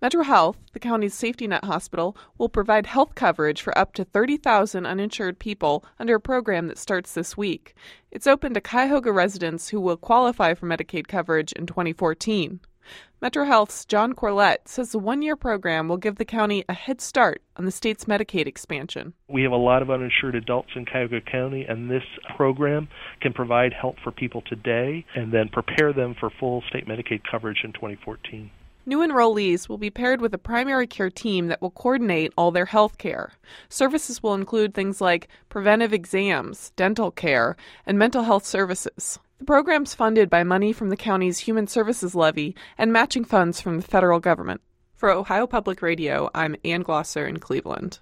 MetroHealth, the county's safety net hospital, will provide health coverage for up to 30,000 uninsured people under a program that starts this week. It's open to Cuyahoga residents who will qualify for Medicaid coverage in 2014. MetroHealth's John Corlett says the one-year program will give the county a head start on the state's Medicaid expansion. We have a lot of uninsured adults in Cuyahoga County, and this program can provide help for people today and then prepare them for full state Medicaid coverage in 2014. New enrollees will be paired with a primary care team that will coordinate all their health care. Services will include things like preventive exams, dental care, and mental health services. The program's funded by money from the county's Human Services Levy and matching funds from the federal government. For Ohio Public Radio, I'm Ann Glosser in Cleveland.